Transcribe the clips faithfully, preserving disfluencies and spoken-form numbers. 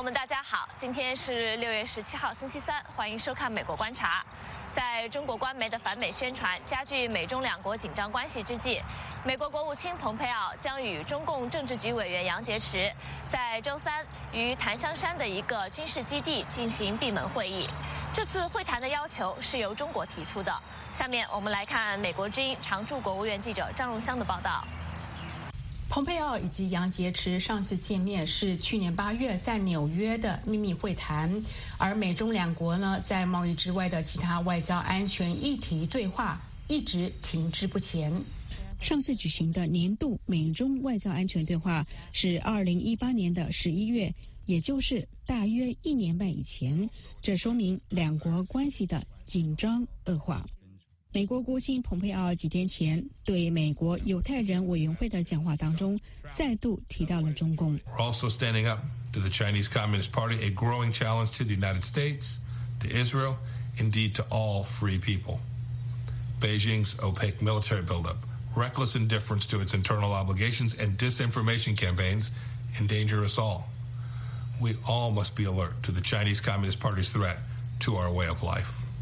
友们，大家好，今天是六月十七号，星期三，欢迎收看《美国观察》。在中国官媒的反美宣传加剧美中两国紧张关系之际，美国国务卿蓬佩奥将与中共政治局委员杨洁篪在周三于檀香山的一个军事基地进行闭门会议。这次会谈的要求是由中国提出的。下面我们来看美国之音常驻国务院记者张荣香的报道。 蓬佩奥以及杨洁篪上次见面是去年八月在纽约的秘密会谈，而美中两国呢，在贸易之外的其他外交安全议题对话一直停滞不前。上次举行的年度美中外交安全对话是二零一八年的十一月，也就是大约一年半以前，这说明两国关系的紧张恶化。美国国务卿蓬佩奥几天前对美国犹太人委员会的讲话当中，再度提到了中共。 We're also standing up to the Chinese Communist Party, a growing challenge to the United States, to Israel, indeed to all free people. Beijing's opaque military buildup, reckless indifference to its internal obligations, and disinformation campaigns endanger us all. We all must be alert to the Chinese Communist Party's threat to our way of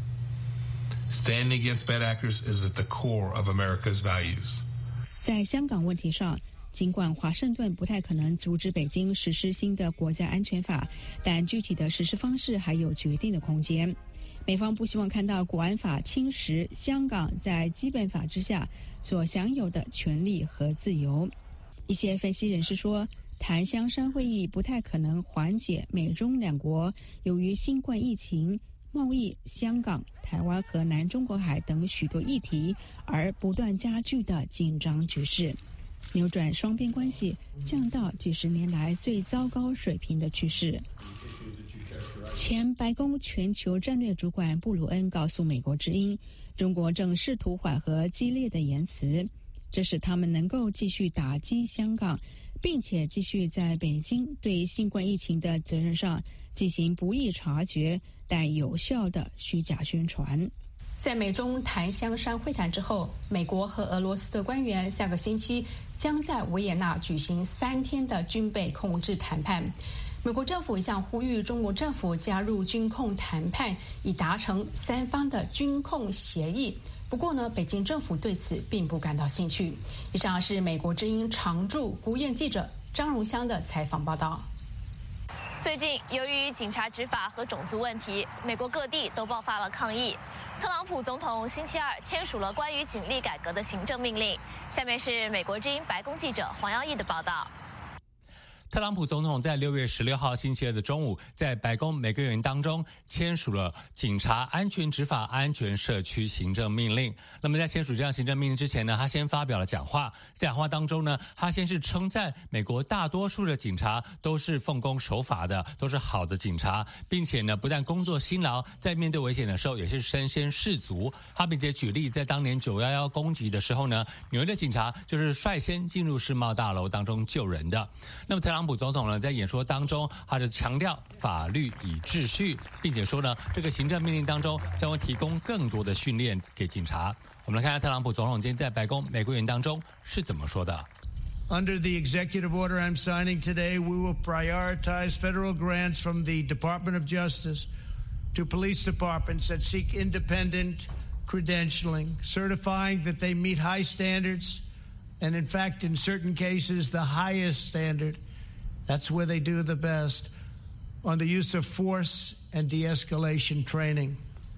life.Standing against bad actors is at the core of America's values. 在香港问题上，尽管华盛顿不太可能阻止北京实施新的国家安全法，但具体的实施方式还有决定的空间。美方不希望看到国安法侵蚀香港在基本法之下所享有的权利和自由。一些分析人士说，檀香山会议不太可能缓解美中两国由于新冠疫情、贸易、香港、台湾和南中国海等许多议题而不断加剧的紧张局势，扭转双边关系降到几十年来最糟糕水平的趋势。前白宫全球战略主管布鲁恩告诉美国之音，中国正试图缓和激烈的言辞，这使他们能够继续打击香港，并且继续在北京对新冠疫情的责任上进行不易察觉但有效的虚假宣传。在美中檀香山会谈之后，美国和俄罗斯的官员下个星期将在维也纳举行三天的军备控制谈判。美国政府一向呼吁中国政府加入军控谈判，以达成三方的军控协议。不过呢，北京政府对此并不感到兴趣。以上是美国之音常驻国务院记者张荣香的采访报道。 最近，由于警察执法和种族问题，美国各地都爆发了抗议。特朗普总统星期二签署了关于警力改革的行政命令。下面是美国之音白宫记者黄耀义的报道。 特朗普总统在六月十六号星期二的中午，在白宫每个人当中签署了警察安全执法安全社区行政命令。那么在签署这样行政命令之前呢，他先发表了讲话。在讲话当中呢，他先是称赞美国大多数的警察都是奉公守法的，都是好的警察，并且呢，不但工作辛劳，在面对危险的时候也是身先士卒。他并且举例，在当年九一一攻击的时候呢，纽约的警察就是率先进入世贸大楼当中救人的。那么特朗普特朗普总统呢，在演说当中，他是强调法律以秩序，并且说呢，这个行政命令当中将会提供更多的训练给警察。我们来看看特朗普总统今天在白宫美国园当中是怎么说的。 Under the executive order I'm signing today, we will prioritize federal grants from the Department of Justice to police departments that seek independent credentialing, certifying that they meet high standards, and in fact, in certain cases, the highest standard.That's where they do the best, on the use of force and de-escalation training.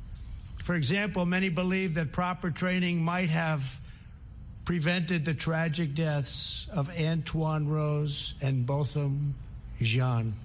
For example, many believe that proper training might have prevented the tragic deaths of Antoine Rose and Botham Jean.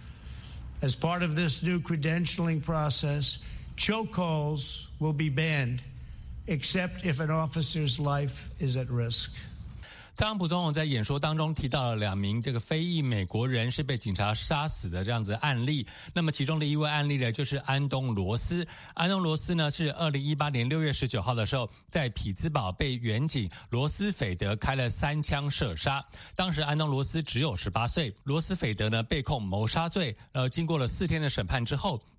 As part of this new credentialing process, chokeholds will be banned, except if an officer's life is at risk. 特朗普总统在演说当中提到了两名这个非裔美国人是被警察杀死的这样子案例。那么其中的一位案例呢，就是安东罗斯。安东罗斯呢是二零一八年六月十九号的时候，在匹兹堡被远警罗斯斐德开了三枪射杀。当时安东罗斯只有十八岁，罗斯斐德呢被控谋杀罪。呃，经过了四天的审判之后，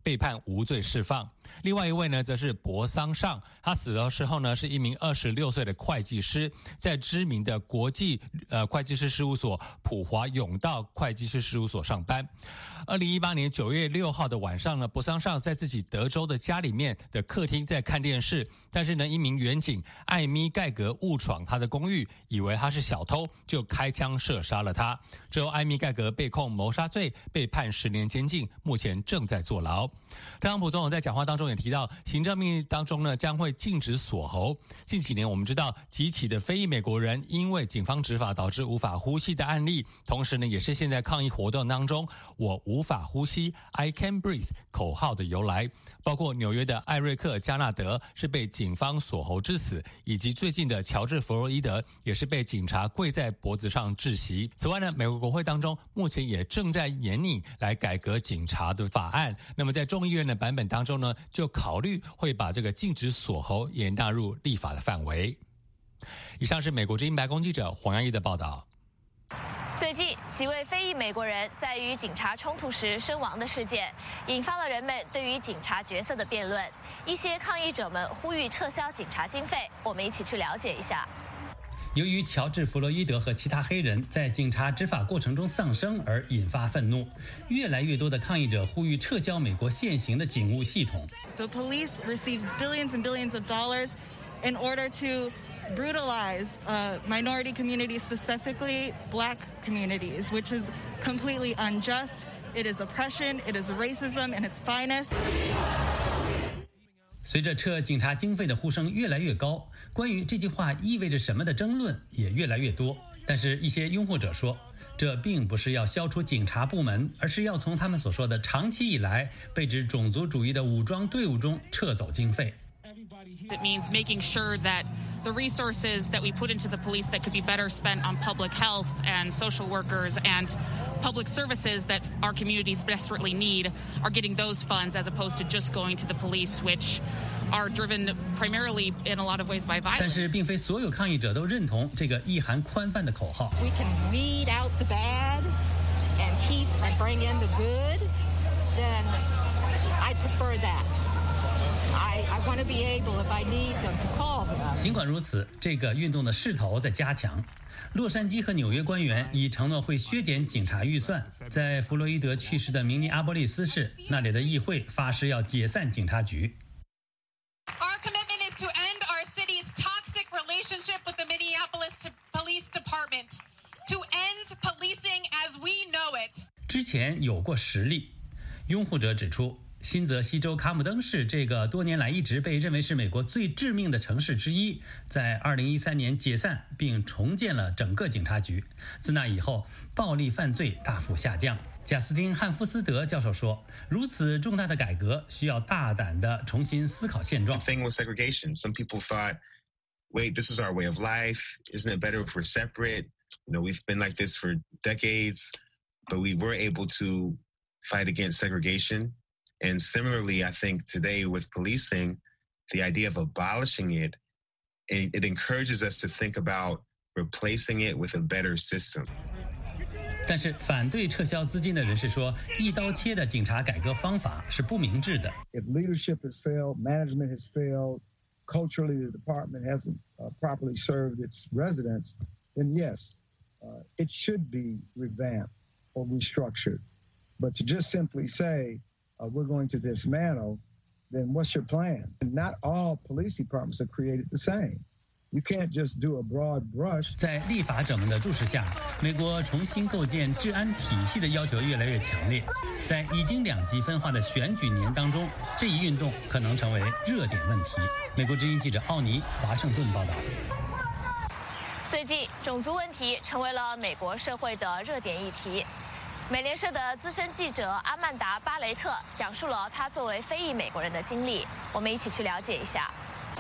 被判无罪释放。另外一位呢，则是博桑尚，他死的时候呢，是一名二十六岁的会计师，在知名的国际呃会计师事务所普华永道会计师事务所上班。二零一八年九月六号的晚上呢，博桑尚在自己德州的家里面的客厅在看电视，但是呢，一名远警艾米盖格误闯他的公寓，以为他是小偷，就开枪射杀了他。之后，艾米盖格被控谋杀罪，被判十年监禁，目前正在坐牢。特朗普总统在讲话当中也提到，行政命令当中呢将会禁止锁喉。近几年我们知道几起的非裔美国人因为警方执法导致无法呼吸的案例，同时呢也是现在抗议活动当中我无法呼吸 I can breathe 口号的由来，包括纽约的艾瑞克加纳德是被警方锁喉致死，以及最近的乔治弗洛伊德也是被警察跪在脖子上窒息。此外呢，美国国会当中目前也正在研拟来改革警察的法案，那么在众议院的版本当中呢，就考虑会把这个禁止锁喉也纳入立法的范围。以上是美国之音白宫记者黄洋溢的报道。 最近几位非裔美国人在与警察冲突时身亡的事件，引发了人们对于警察角色的辩论。一些抗议者们呼吁撤销警察经费，我们一起去了解一下。 由于乔治·弗洛伊德和其他黑人在警察执法过程中丧生而引发愤怒，越来越多的抗议者呼吁撤销美国现行的警务系统。 The police receives billions and billions of dollars in order to brutalize uh, minority communities, specifically black communities, which is completely unjust. It is oppression, it is racism in its finest. 随着撤警察经费的呼声越来越高，关于这句话意味着什么的争论也越来越多。但是，一些拥护者说，这并不是要消除警察部门，而是要从他们所说的长期以来被指种族主义的武装队伍中撤走经费。 It means making sure that the resources that we put into the police that could be better spent on public health and social workers and public services that our communities desperately need are getting those funds as opposed to just going to the police, which are driven primarily in a lot of ways by violence. 但是并非所有抗议者都认同这个意涵宽泛的口号。 We can weed out the bad and keep and bring in the good, then I prefer that.I, I want to be able, if I need them, to call them. 尽管如此，这个运动的势头在加强。洛杉矶和纽约官员已承诺会削减警察预算。在弗洛伊德去世的明尼阿波利斯市，那里的议会发誓要解散警察局。 Our commitment is to end our city's toxic relationship with the Minneapolis Police Department, to end policing as we know it. 之前有过实例，拥护者指出。新泽西州卡姆登市这个多年来一直被认为是美国最致命的城市之一，在二零一三年解散并重建了整个警察局。自那以后，暴力犯罪大幅下降。贾斯汀·汉夫斯德教授说，如此重大的改革需要大胆地重新思考现状。 The thing with segregation, some people thought, wait, this is our way of life. Isn't it better if we're separate? You know, we've been like this for decades, but we were able to fight against segregation.And similarly, I think today with policing, the idea of abolishing it, it, it encourages us to think about replacing it with a better system. 但是反对撤销资金的人士说，一刀切的警察改革方法是不明智的。 If leadership has failed, management has failed, culturally the department hasn't uh, properly served its residents, then yes, uh, it should be revamped or restructured. But to just simply say,Uh, we're going to dismantle, then what's your plan? And not all police departments are created the same. You can't just do a broad brush. 在立法者们的注视下，美国重新构建治安体系的要求越来越强烈。在已经两极分化的选举年当中，这一运动可能成为热点问题。美国之音记者奥尼华盛顿报道。 最近，种族问题成为了美国社会的热点议题。美联社的资深记者阿曼达·巴雷特讲述了他作为非裔美国人的经历，我们一起去了解一下。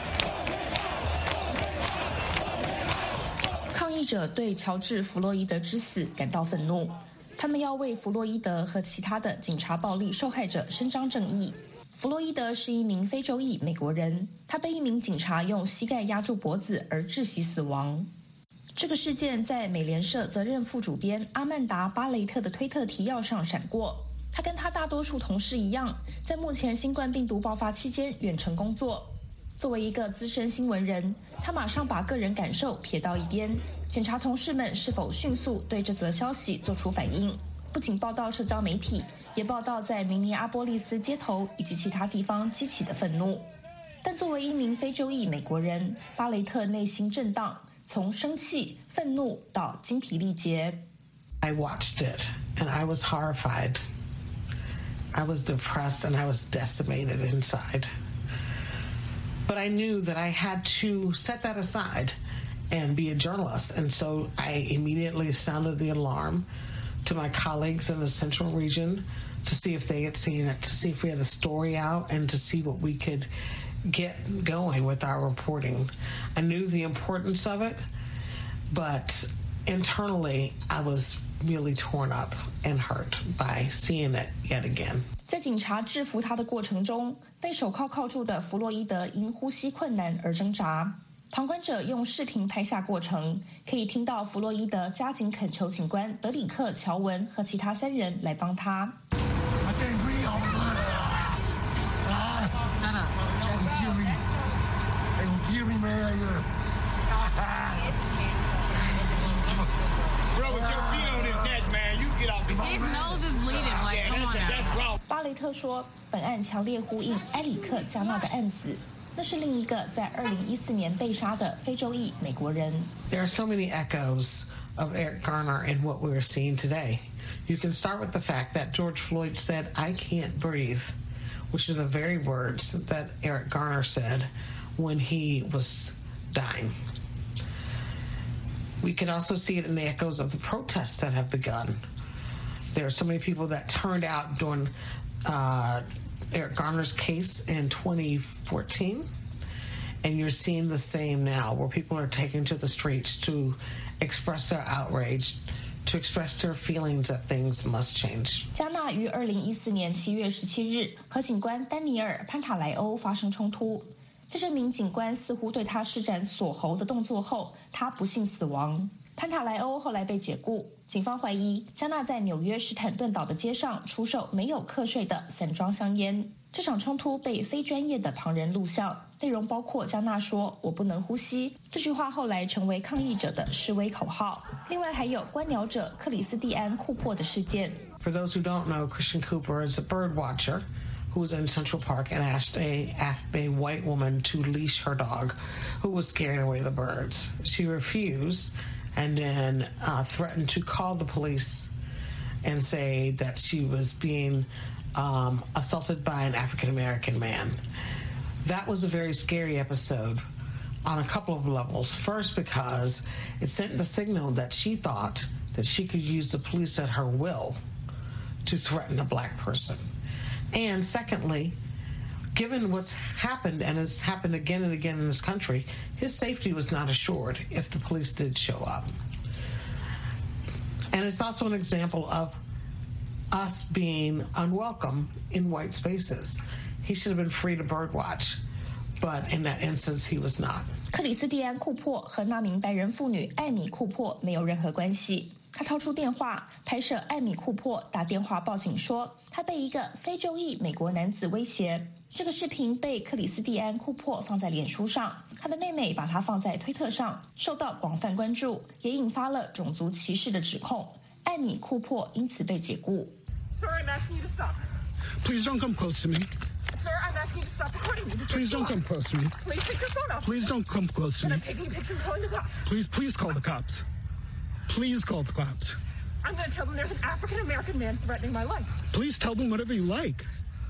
抗议者对乔治·弗洛伊德之死感到愤怒，他们要为弗洛伊德和其他的警察暴力受害者伸张正义。弗洛伊德是一名非洲裔美国人，他被一名警察用膝盖压住脖子而窒息死亡。这个事件在美联社责任副主编阿曼达·巴雷特的推特提要上闪过。 他跟他大多数同事一样，在目前新冠病毒爆发期间远程工作。作为一个资深新闻人，他马上把个人感受撇到一边，检查同事们是否迅速对这则消息做出反应。不仅报道社交媒体，也报道在明尼阿波利斯街头以及其他地方激起的愤怒。但作为一名非洲裔美国人，巴雷特内心震荡，从生气、愤怒到精疲力竭。 I watched it and I was horrified. I was depressed and I was decimated inside. But I knew that I had to set that aside and be a journalist. And so I immediately sounded the alarm to my colleagues in the Central region to see if they had seen it, to see if we had the story out, and to see what we could get going with our reporting. I knew the importance of it, but internally I was really torn up and hurt by seeing it yet again. 在警察制服他的过程中，被手铐铐住的弗洛伊德因呼吸困难而挣扎。旁观者用视频拍下过程，可以听到弗洛伊德加紧恳求警官德里克·乔文和其他三人来帮他。巴雷特说，本案强烈呼应埃里克·加纳的案子。那是另一个在二零一四年被杀的非洲裔美国人。 There are so many echoes of Eric Garner in what we're seeing today. You can start with the fact that George Floyd said, "I can't breathe," which are the very words that Eric Garner said when he was dying. We can also see it in the echoes of the protests that have begun. There are so many people that turned out during uh, Eric Garner's case in twenty fourteen, and you're seeing the same now, where people are taking to the streets to express their outrage, to express their feelings that things must change. 加纳于二零一四年七月十七日和警官丹尼尔·潘塔莱欧发生冲突，在这名警官似乎对他施展锁喉的动作后，他不幸死亡。潘塔莱欧后来被解雇，警方怀疑加纳在纽约史坦顿岛的街上出售没有课税的散装香烟。这场冲突被非专业的旁人录像，内容包括加纳说"我不能呼吸"这句话，后来成为抗议者的示威口号。另外还有观鸟者克里斯蒂安·库珀的事件。 For those who don't know, Christian Cooper is a bird watcher who was in Central Park and asked a, asked a white woman to leash her dog who was scaring away the birds. She refused and then uh, threatened to call the police and say that she was being um, assaulted by an African-American man. That was a very scary episode on a couple of levels. First, because it sent the signal that she thought that she could use the police at her will to threaten a black person. And secondly, given what's happened, and it's happened again and again in this country, his safety was not assured if the police did show up. And it's also an example of us being unwelcome in white spaces. He should have been free to birdwatch, but in that instance, he was not. 克里斯蒂安·库珀和那名白人妇女艾米·库珀没有任何关系。他掏出电话拍摄艾米·库珀打电话报警说，他被一个非洲裔美国男子威胁。这个视频被克里斯蒂安·库珀放在脸书上，他的妹妹把它放在推特上，受到广泛关注，也引发了种族歧视的指控。艾米·库珀因此被解雇。 Sir, I'm asking you to stop. Please don't come close to me. Sir, I'm asking you to stop recording me. Please don't come close to me. Please take your phone off. Please don't come close to and me. I'm taking pictures calling the cops. Please, please call the cops. Please call the cops. I'm going to tell them there's an African-American man threatening my life. Please tell them whatever you like.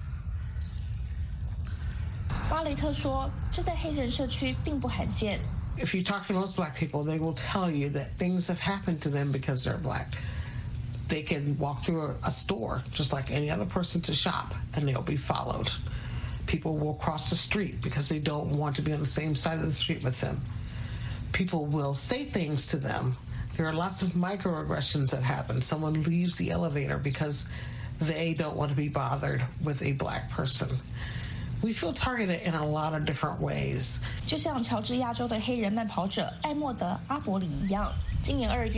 巴雷特说，这在黑人社区并不罕见。 If you talk to most black people, they will tell you that things have happened to them because they're black. They can walk through a, a store just like any other person to shop, and they'll be followed. People will cross the street because they don't want to be on the same side of the street with them. People will say things to them. There are lots of microaggressions that happen. Someone leaves the elevator because they don't want to be bothered with a black person. We feel targeted in a lot of different ways. 就像乔治亚州的黑人慢跑者艾默德·阿伯里一样，今年二月，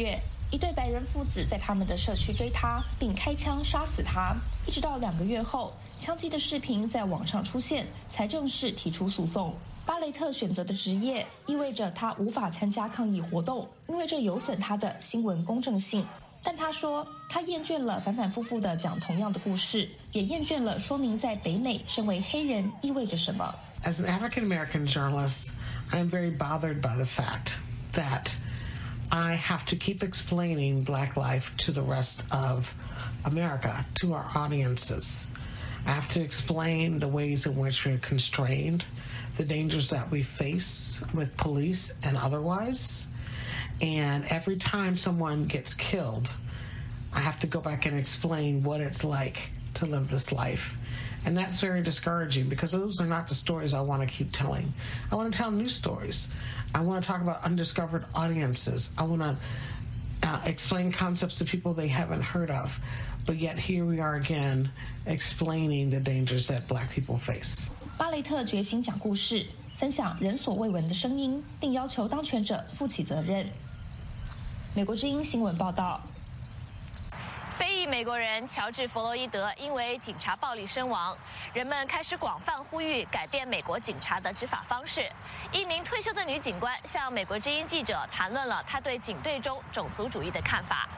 一对白人父子在他们的社区追他，并开枪杀死他。一直到两个月后，枪击的视频在网上出现，才正式提出诉讼。巴雷特选择的职业意味着他无法参加抗议活动，因为这有损他的新闻公正性。但他说，他厌倦了反反复复地讲同样的故事，也厌倦了说明在北美身为黑人意味着什么。 As an African American journalist, I am very bothered by the fact that I have to keep explaining Black life to the rest of America, to our audiences. I have to explain the ways in which we're constrained, the dangers that we face with police and otherwise. And every time someone gets killed, I have to go back and explain what it's like to live this life. And that's very discouraging because those are not the stories I want to keep telling. I want to tell new stories. I want to talk about undiscovered audiences. I want to uh, explain concepts to people they haven't heard of. But yet here we are again explaining the dangers that Black people face. 巴雷特决心讲故事，分享人所未闻的声音，并要求当权者负起责任。美国之音新闻报道。 非裔美国人乔治·弗洛伊德因为警察暴力身亡，人们开始广泛呼吁改变美国警察的执法方式。一名退休的女警官向美国之音记者谈论了她对警队中种族主义的看法。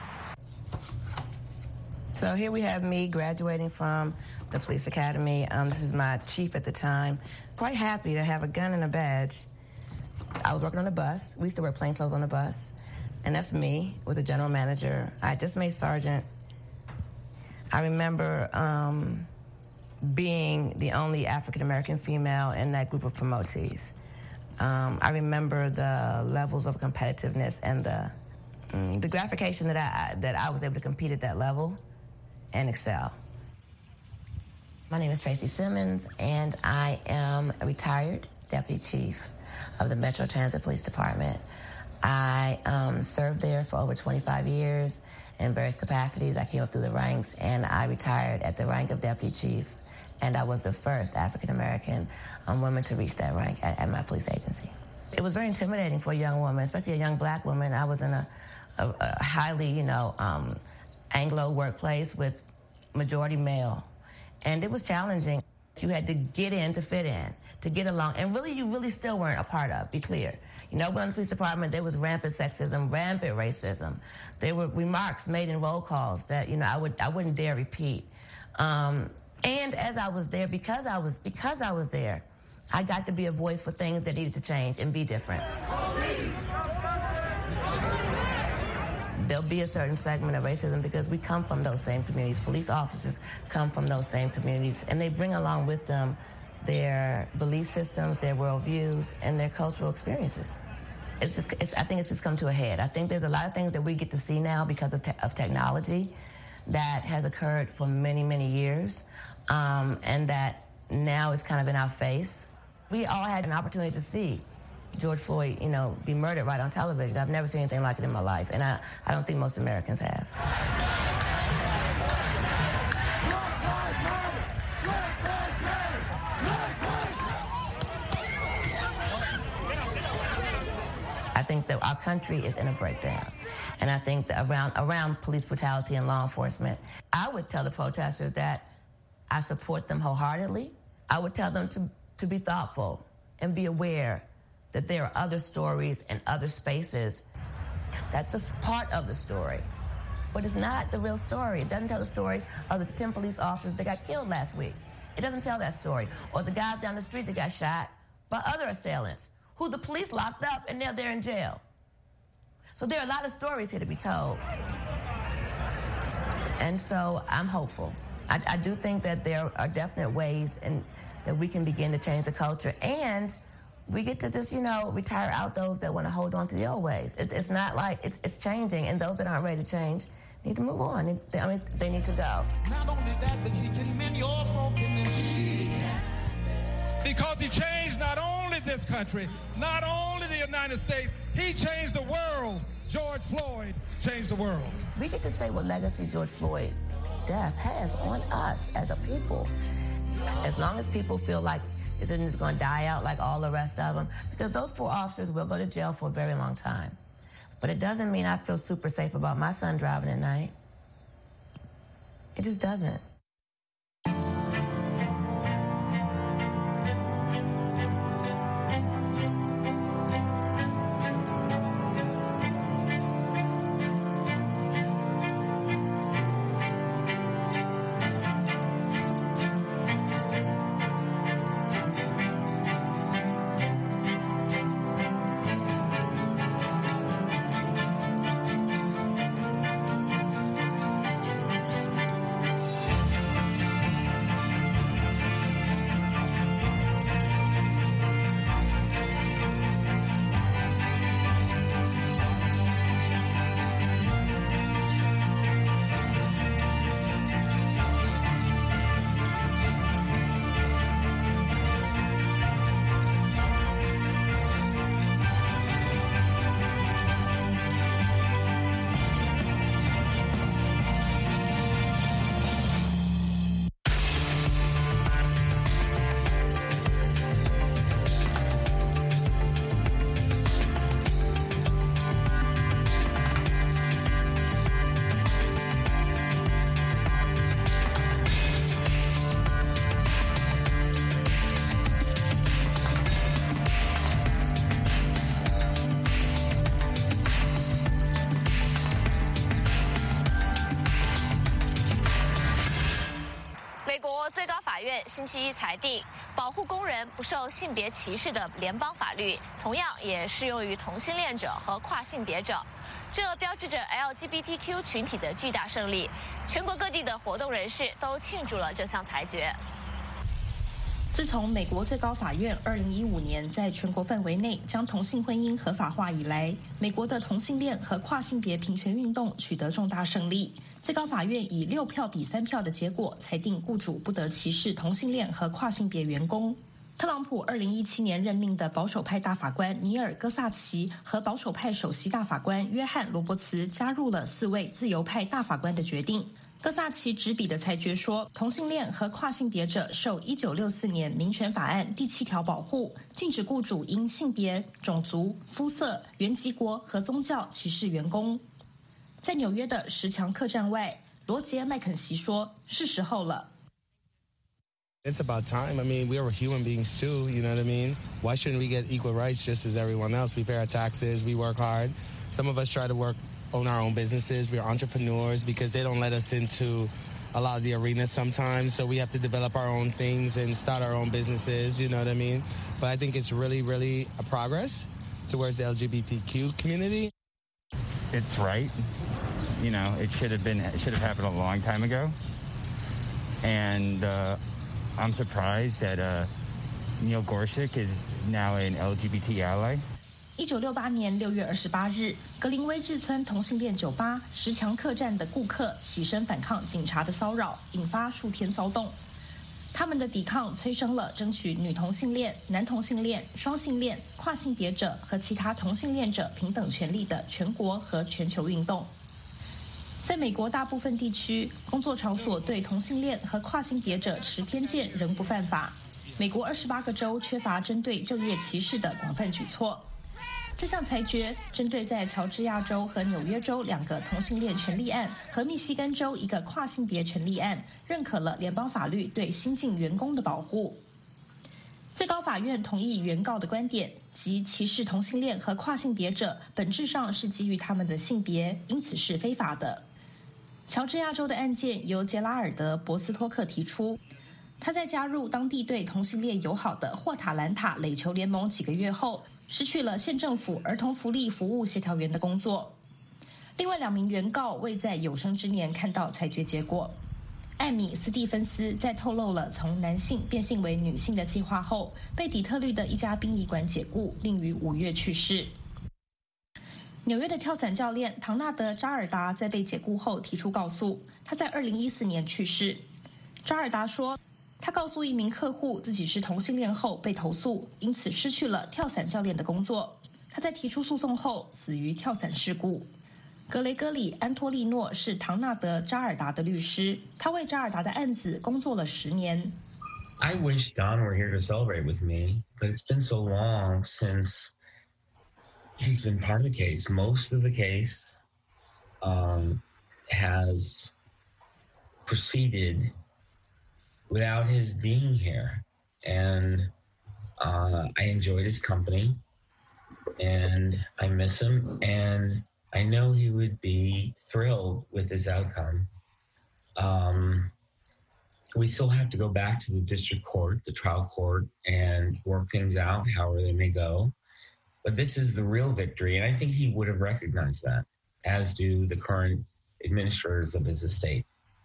So here we have me graduating from the police academy. Um, this is my chief at the time. Quite happy to have a gun and a badge. I was working on a bus. We used to wear plain clothes on the bus. And that's me, was a general manager. I just made sergeant. I remember um, being the only African-American female in that group of promotees. Um, I remember the levels of competitiveness and the, mm, the gratification that I, that I was able to compete at that level and excel. My name is Tracy Simmons, and I am a retired deputy chief of the Metro Transit Police Department. I um, served there for over twenty-five years in various capacities. I came up through the ranks, and I retired at the rank of deputy chief, and I was the first African-American um, woman to reach that rank at, at my police agency. It was very intimidating for a young woman, especially a young Black woman. I was in a, a, a highly, you know, um, Anglo workplace with majority male, and it was challenging. You had to get in to fit in, to get along, and really, you really still weren't a part of, be clear. You know, when in the police department, there was rampant sexism, rampant racism. There were remarks made in roll calls that, you know, I, would, I wouldn't dare repeat. Um, and as I was there, because I was, because I was there, I got to be a voice for things that needed to change and be different. There'll be a certain segment of racism because we come from those same communities. Police officers come from those same communities, and they bring along with them their belief systems, their worldviews, and their cultural experiences. It's just, it's, I think it's just come to a head. I think there's a lot of things that we get to see now because of, te- of technology that has occurred for many, many years, um, and that now is kind of in our face. We all had an opportunity to see George Floyd, you know, be murdered right on television. I've never seen anything like it in my life, and I, I don't think most Americans have. I think that our country is in a breakdown. And I think that around, around police brutality and law enforcement, I would tell the protesters that I support them wholeheartedly. I would tell them to, to be thoughtful and be aware that there are other stories and other spaces. That's a part of the story. But it's not the real story. It doesn't tell the story of the ten police officers that got killed last week. It doesn't tell that story. Or the guys down the street that got shot by other assailants, who the police locked up and now they're in jail. So there are a lot of stories here to be told. And so I'm hopeful. I, I do think that there are definite ways in, that we can begin to change the culture, and we get to just, you know, retire out those that want to hold on to the old ways. It, it's not like, it's, it's changing, and those that aren't ready to change need to move on. They, I mean, they need to go. Not only that, but he can mend your brokenness. Because he changed not only this country, not only the United States, he changed the world. George Floyd changed the world. We get to say what legacy George Floyd's death has on us as a people. As long as people feel like it isn't just going to die out like all the rest of them, because those four officers will go to jail for a very long time. But it doesn't mean I feel super safe about my son driving at night. It just doesn't. 星期一裁定，保护工人不受性别歧视的联邦法律，同样也适用于同性恋者和跨性别者。这标志着 L G B T Q 群体的巨大胜利。全国各地的活动人士都庆祝了这项裁决。 自从美国最高法院二零一五年在全国范围内将同性婚姻合法化以来，美国的同性恋和跨性别平权运动取得重大胜利。最高法院以六票比三票的结果裁定，雇主不得歧视同性恋和跨性别员工。特朗普二零一七年任命的保守派大法官尼尔·戈萨奇和保守派首席大法官约翰·罗伯茨加入了四位自由派大法官的决定。戈萨奇执笔的裁决说，同性恋和跨性别者受一九六四年民权法案第七条保护，禁止雇主因性别、种族、肤色、原籍国和宗教歧视员工。在纽约的十强客栈外，罗杰·麦肯锡说：“是时候了。” It's about time. I mean, we are human beings too, you know what I mean? Why shouldn't we get equal rights just as everyone else? We pay our taxes, we work hard. Some of us try to work, own our own businesses. We're entrepreneurs because they don't let us into a lot of the arenas sometimes. So we have to develop our own things and start our own businesses, you know what I mean? But I think it's really, really a progress towards the L G B T Q community. It's right. You know, it should have been, it should have happened a long time ago. And uh, I'm surprised that uh, Neil Gorsuch is now an L G B T ally. 一九六八年六月二十八日，格林威治村同性恋酒吧十强客栈的顾客起身反抗警察的骚扰，引发数天骚动。他们的抵抗催生了争取女同性恋、男同性恋、双性恋、跨性别者和其他同性恋者平等权利的全国和全球运动。在美国大部分地区，工作场所对同性恋和跨性别者持偏见仍不犯法。美国二十八个州缺乏针对就业歧视的广泛举措。这项裁决针对在乔治亚州和纽约州两个同性恋权利案和密西根州一个跨性别权利案，认可了联邦法律对新进员工的保护。最高法院同意原告的观点，即歧视同性恋和跨性别者本质上是基于他们的性别，因此是非法的。乔治亚州的案件由杰拉尔德·博斯托克提出，他在加入当地对同性恋友好的霍塔兰塔垒球联盟几个月后，失去了县政府儿童福利服务协调员的工作。另外两名原告未在有生之年看到裁决结果。艾米·斯蒂芬斯在透露了从男性变性为女性的计划后，被底特律的一家殡仪馆解雇，并于五月去世。纽约的跳伞教练唐纳德·扎尔达在被解雇后提出告诉，他在二零一四年去世。扎尔达说，他告诉一名客户自己是同性恋后被投诉，因此失去了跳伞教练的工作。他在提出诉讼后死于跳伞事故。格雷戈里·安托利诺是唐纳德·扎尔达的律师，他为扎尔达的案子工作了十年。 I wish Don were here to celebrate with me, but it's been so long since he's been part of the case. Most of the case um, has proceeded without his being here. And uh, I enjoyed his company, and I miss him, and I know he would be thrilled with his outcome. Um, we still have to go back to the district court, the trial court, and work things out however they may go. But this is the real victory, and I think he would have recognized that, as do the current administrators of his estate.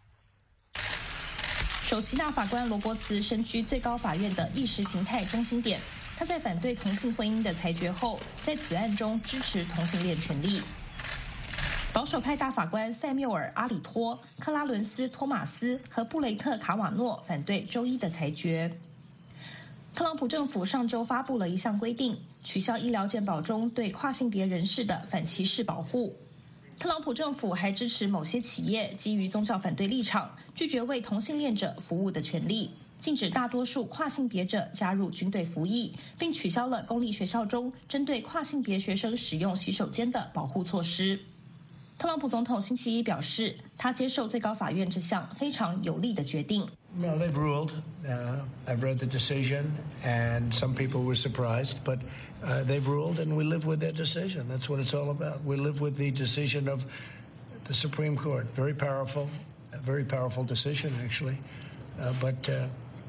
首席大法官罗伯茨身居最高法院的意识形态中心点，他在反对同性婚姻的裁决后，在此案中支持同性恋权利。保守派大法官塞缪尔·阿里托、克拉伦斯·托马斯和布雷特·卡瓦诺反对周一的裁决。特朗普政府上周发布了一项规定，取消医疗健保中对跨性别人士的反歧视保护。特朗普政府还支持某些企业基于宗教反对立场，拒绝为同性恋者服务的权利，禁止大多数跨性别者加入军队服役，并取消了公立学校中针对跨性别学生使用洗手间的保护措施。特朗普总统星期一表示，他接受最高法院这项非常有利的决定。 No, they've ruled. Uh, I've read the decision, and some people were surprised, but uh, they've ruled, and we live with their decision. That's what it's all about. We live with the decision of the Supreme Court. Very powerful, a very powerful decision, actually. Uh, but uh,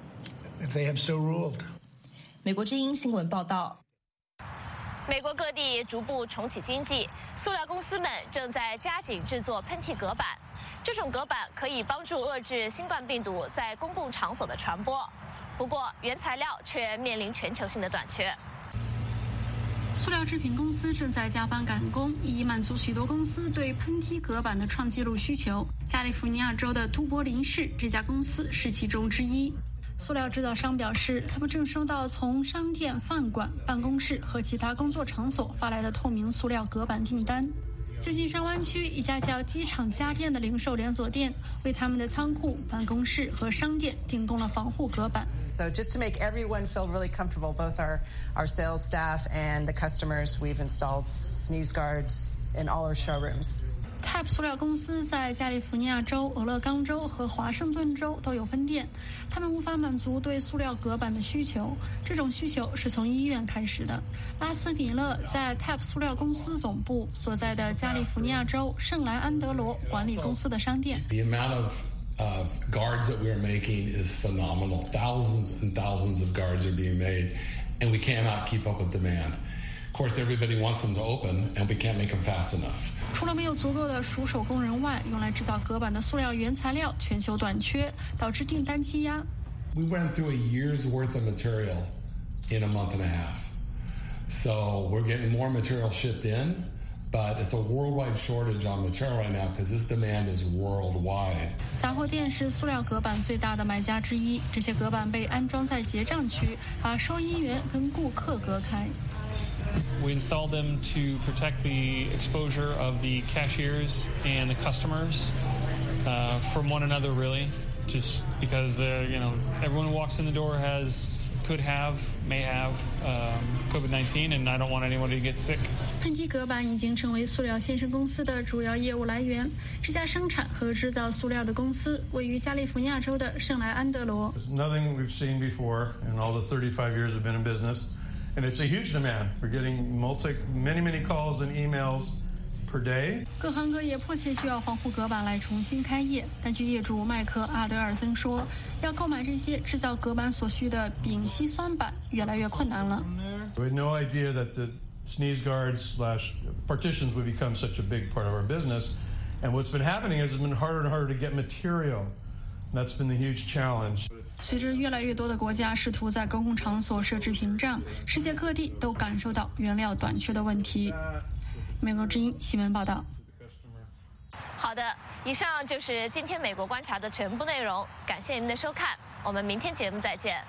they have so ruled. 美国之音新闻报道。 美国各地逐步重启经济，塑料公司们正在加紧制作喷嚏隔板。这种隔板可以帮助遏制新冠病毒在公共场所的传播，不过原材料却面临全球性的短缺。 塑料制品公司正在加班赶工，以满足许多公司对喷嚏隔板的创纪录需求。加利福尼亚州的都柏林市这家公司是其中之一。塑料制造商表示，他们正收到从商店、饭馆、办公室和其他工作场所发来的透明塑料隔板订单。旧金山湾区一家叫机场家电的零售连锁店为他们的仓库、办公室和商店订供了防护隔板。 So just to make everyone feel really comfortable, both our, our sales staff and the customers, we've installed sneeze guards in all our showrooms. T A P 塑料公司在加利福尼亚州、俄勒冈州和华盛顿州都有分店，他们无法满足对塑料隔板的需求，这种需求是从医院开始的。拉斯米勒在 T A P 塑料公司总部所在的加利福尼亚州圣莱安德罗管理公司的商店。 The amount of uh, guards that we are making is phenomenal. Thousands and thousands of guards are being made, and we cannot keep up with demand. Of course, everybody wants them to open, and we can't make them fast enough. 除了没有足够的熟手工人外，用来制造隔板的塑料原材料全球短缺，导致订单积压。 We went through a year's worth of material in a month and a half. So we're getting more material shipped in, but it's a worldwide shortage on material right now because this demand is worldwide. 杂货店是塑料隔板最大的买家之一，这些隔板被安装在结账区，把收银员跟顾客隔开。 We installed them to protect the exposure of the cashiers and the customers uh, from one another, really, just because uh, you know everyone who walks in the door has, could have, may have um, COVID nineteen, and I don't want anyone to get sick. 喷嚏隔板已经成为塑料先生公司的主要业务来源。这家生产和制造塑料的公司位于加利福尼亚州的圣莱安德罗。 It's nothing we've seen before in all the thirty-five years I've been in business. And it's a huge demand. We're getting multi, many, many calls and emails per day. 各行各业迫切需要防护隔板来重新开业，但据业主麦克阿德尔森说，要购买这些制造隔板所需的丙烯酸板越来越困难了。 We had no idea that the sneeze guards slash partitions would become such a big part of our business. And what's been happening is it's been harder and harder to get material. That's been the huge challenge. 随着越来越多的国家试图在公共场所设置屏障，世界各地都感受到原料短缺的问题。美国之音新闻报道。 好的，以上就是今天美国观察的全部内容，感谢您的收看，我们明天节目再见。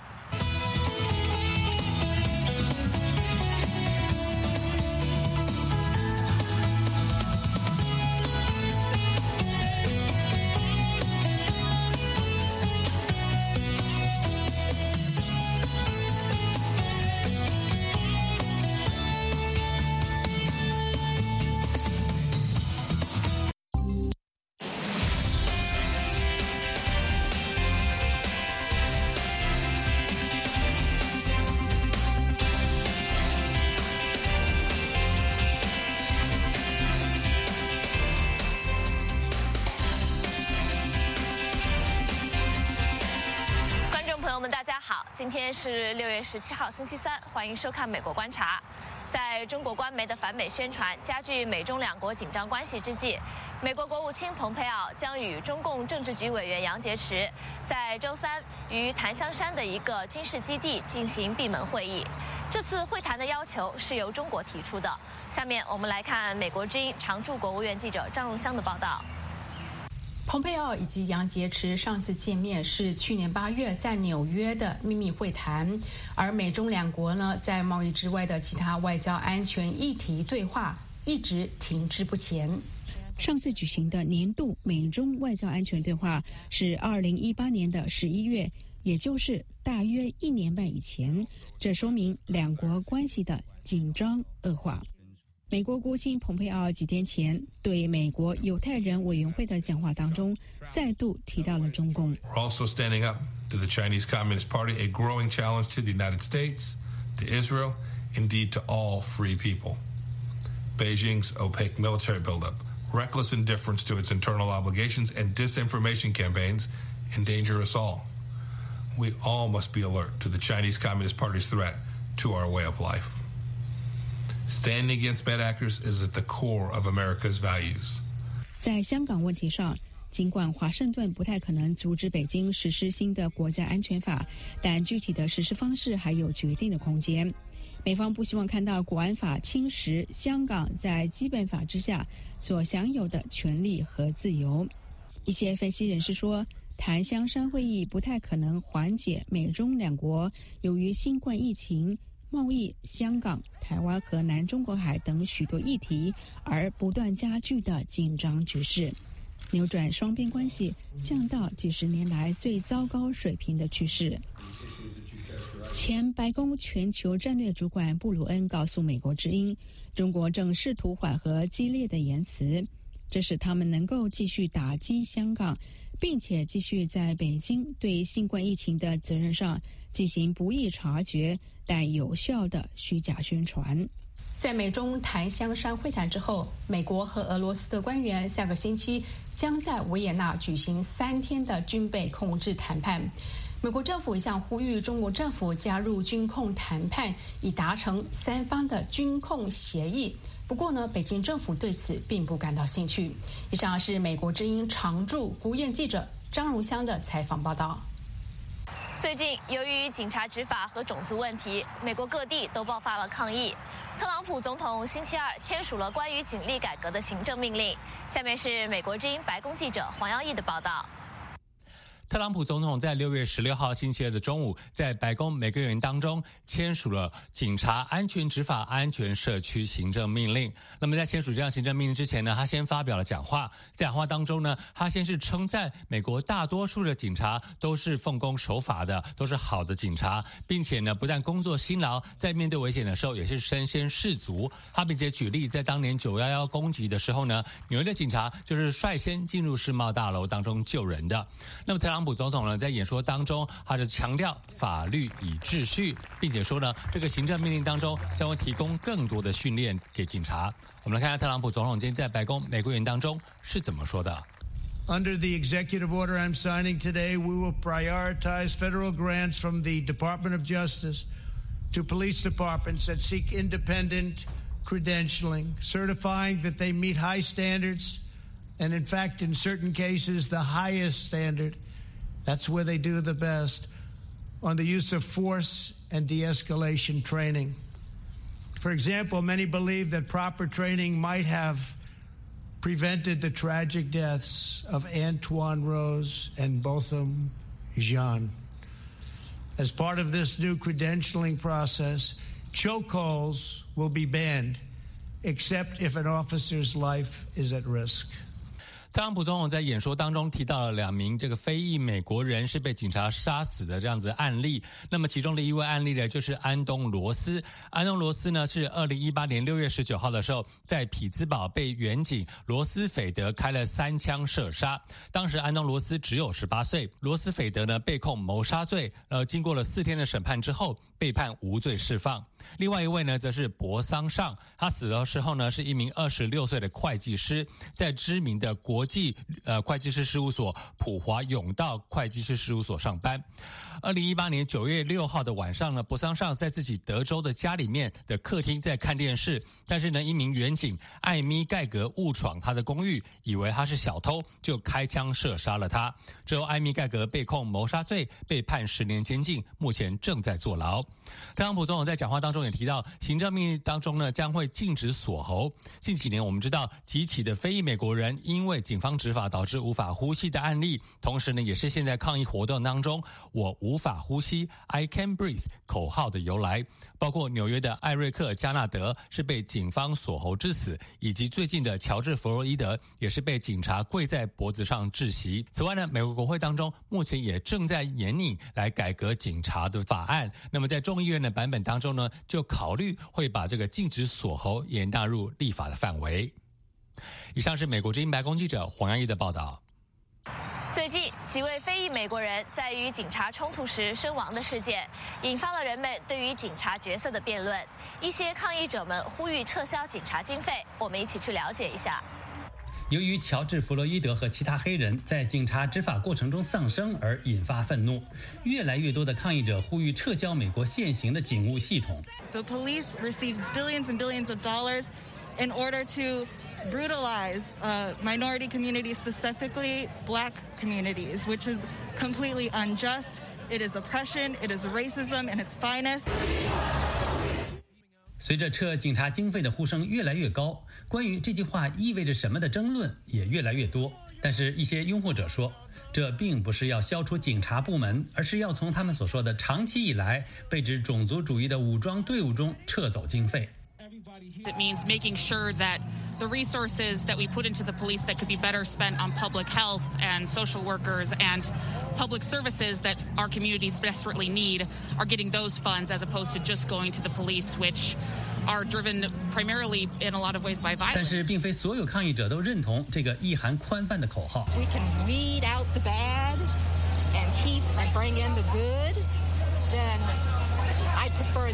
好，今天是六月十七号，星期三，欢迎收看《美国观察》。在中国官媒的反美宣传加剧美中两国紧张关系之际，美国国务卿蓬佩奥将与中共政治局委员杨洁篪在周三于檀香山的一个军事基地进行闭门会议。这次会谈的要求是由中国提出的。下面我们来看美国之音常驻国务院记者张荣香的报道。 蓬佩奥以及杨洁篪上次见面是去年八月在纽约的秘密会谈，而美中两国呢，在贸易之外的其他外交安全议题对话一直停滞不前。 上次举行的年度美中外交安全对话是二零一八年的十一月，也就是大约一年半以前，这说明两国关系的紧张恶化。美国国务卿蓬佩奥几天前对美国犹太人委员会的讲话当中，再度提到了中共。 We're also standing up to the Chinese Communist Party, a growing challenge to the United States, to Israel, indeed to all free people. Beijing's opaque military buildup, reckless indifference to its internal obligations, and disinformation campaigns endanger us all. We all must be alert to the Chinese Communist Party's threat to our way of life.Standing against bad actors is at the core of America's values. 在香港问题上，尽管华盛顿不太可能阻止北京实施新的国家安全法，但具体的实施方式还有决定的空间。美方不希望看到国安法侵蚀香港在基本法之下所享有的权利和自由。一些分析人士说，檀香山会议不太可能缓解美中两国由于新冠疫情、贸易、香港、台湾和南中国海等许多议题而不断加剧的紧张局势，扭转双边关系降到几十年来最糟糕水平的趋势。前白宫全球战略主管布鲁恩告诉美国之音，中国正试图缓和激烈的言辞，这使他们能够继续打击香港，并且继续在北京对新冠疫情的责任上进行不易察觉但有效的虚假宣传。 在美中檀香山会谈之后，美国和俄罗斯的官员下个星期将在维也纳举行三天的军备控制谈判。美国政府一向呼吁中国政府加入军控谈判，以达成三方的军控协议。不过呢，北京政府对此并不感到兴趣。以上是美国之音常驻国务院记者张荣香的采访报道。 最近，由于警察执法和种族问题，美国各地都爆发了抗议。特朗普总统星期二签署了关于警力改革的行政命令。下面是美国之音白宫记者黄耀义的报道。 特朗普总统在六月十六号星期二的中午，在白宫每个人当中签署了警察安全执法安全社区行政命令。那么在签署这样行政命令之前呢，他先发表了讲话。在讲话当中呢，他先是称赞美国大多数的警察都是奉公守法的，都是好的警察，并且呢，不但工作辛劳，在面对危险的时候也是身先士卒。他并且举例，在当年九一一攻击的时候呢，纽约的警察就是率先进入世贸大楼当中救人的。那么特朗普总统呢，在演说当中，他是强调法律以秩序，并且说呢，这个行政命令当中将会提供更多的训练给警察。我们来看看特朗普总统今天在白宫美国园当中是怎么说的。 Under the executive order I'm signing today, we will prioritize federal grants from the Department of Justice to police departments that seek independent credentialing, certifying that they meet high standards, and in fact, in certain cases, the highest standard.That's where they do the best, on the use of force and de-escalation training. For example, many believe that proper training might have prevented the tragic deaths of Antoine Rose and Botham Jean. As part of this new credentialing process, chokeholds will be banned, except if an officer's life is at risk. 特朗普总统在演说当中提到了两名这个非裔美国人是被警察杀死的这样子案例。那么其中的一位案例呢，就是安东罗斯。安东罗斯呢是二零一八年六月十九号的时候，在匹兹堡被远警罗斯斐德开了三枪射杀。当时安东罗斯只有十八岁，罗斯斐德呢被控谋杀罪。呃，经过了四天的审判之后， 被判无罪释放。另外一位呢，则是博桑尚，他死的时候呢，是一名二十六岁的会计师，在知名的国际呃会计师事务所普华永道会计师事务所上班。二零一八年九月六号的晚上呢，博桑尚在自己德州的家里面的客厅在看电视，但是呢，一名远警艾米盖格误闯他的公寓，以为他是小偷，就开枪射杀了他。之后，艾米盖格被控谋杀罪，被判十年监禁，目前正在坐牢。特朗普总统在讲话当中也提到，行政命令当中呢，将会禁止锁喉。近几年我们知道几起的非裔美国人因为警方执法导致无法呼吸的案例，同时呢，也是现在抗议活动当中我无法呼吸 I can breathe 口号的由来。包括纽约的艾瑞克加纳德是被警方锁喉致死，以及最近的乔治弗洛伊德也是被警察跪在脖子上窒息。此外呢，美国国会当中目前也正在研拟来改革警察的法案，那么在众议院的版本当中呢，就考虑会把这个禁止锁喉也纳入立法的范围。以上是美国之音白宫记者黄洋溢的报道。 最近几位非裔美国人在与警察冲突时身亡的事件，引发了人们对于警察角色的辩论。一些抗议者们呼吁撤销警察经费，我们一起去了解一下。 由于乔治·弗洛伊德和其他黑人在警察执法过程中丧生而引发愤怒，越来越多的抗议者呼吁撤销美国现行的警务系统。 The police receives billions and billions of dollars in order to brutalize uh, minority communities, specifically black communities, which is completely unjust. It is oppression, it is racism in its finest. 随着撤警察经费的呼声越来越高，关于这句话意味着什么的争论也越来越多。但是，一些拥护者说，这并不是要消除警察部门，而是要从他们所说的长期以来被指种族主义的武装队伍中撤走经费。 It means making sure that the resources that we put into the police that could be better spent on public health and social workers and public services that our communities desperately need are getting those funds as opposed to just going to the police, which are driven primarily in a lot of ways by violence. 但是并非所有抗议者都认同这个意涵宽泛的口号。 We can weed out the bad and keep and bring in the good, then I prefer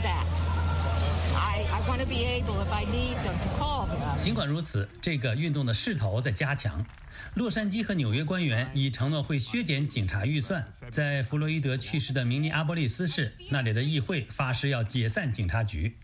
that.I, I want to be able, if I need them, to call them. 尽管如此，这个运动的势头在加强。洛杉矶和纽约官员已承诺会削减警察预算。在弗洛伊德去世的明尼阿波利斯市，那里的议会发誓要解散警察局。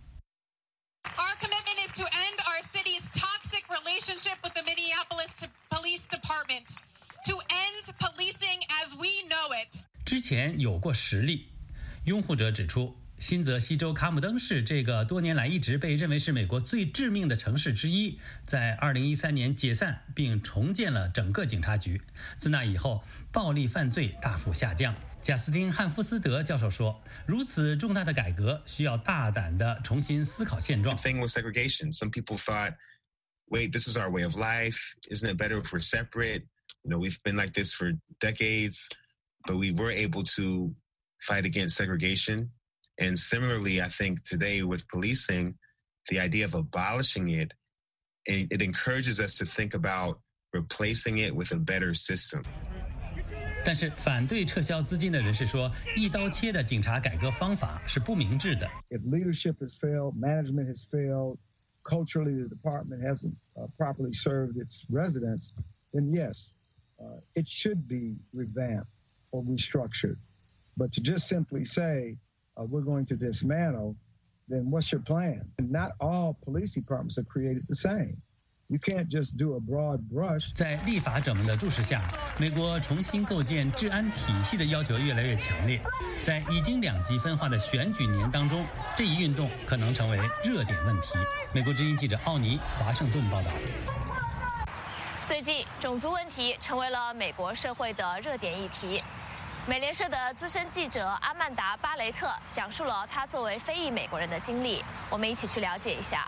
Our commitment is to end our city's toxic relationship with the Minneapolis Police Department, to end policing as we know it. 之前有过实例，拥护者指出。新泽西州卡姆登市这个多年来一直被认为是美国最致命的城市之一，在二零一三年解散并重建了整个警察局。自那以后，暴力犯罪大幅下降。贾斯汀·汉夫斯德教授说，如此重大的改革需要大胆地重新思考现状。 The thing with segregation, some people thought, wait, this is our way of life. Isn't it better if we're separate? You know, we've been like this for decades, but we were able to fight against segregation.And similarly, I think today with policing, the idea of abolishing it, it, it encourages us to think about replacing it with a better system. 但是反对撤销资金的人士说，一刀切的警察改革方法是不明智的。 If leadership has failed, management has failed, culturally the department hasn't uh, properly served its residents, then yes, uh, it should be revamped or restructured. But to just simply say,Uh, we're going to dismantle, then what's your plan? And not all police departments are created the same. You can't just do a broad brush. 在立法者们的注视下，美国重新构建治安体系的要求越来越强烈。在已经两极分化的选举年当中，这一运动可能成为热点问题。美国之音记者奥尼华盛顿报道。 最近，种族问题成为了美国社会的热点议题。美联社的资深记者阿曼达·巴雷特讲述了他作为非裔美国人的经历，我们一起去了解一下。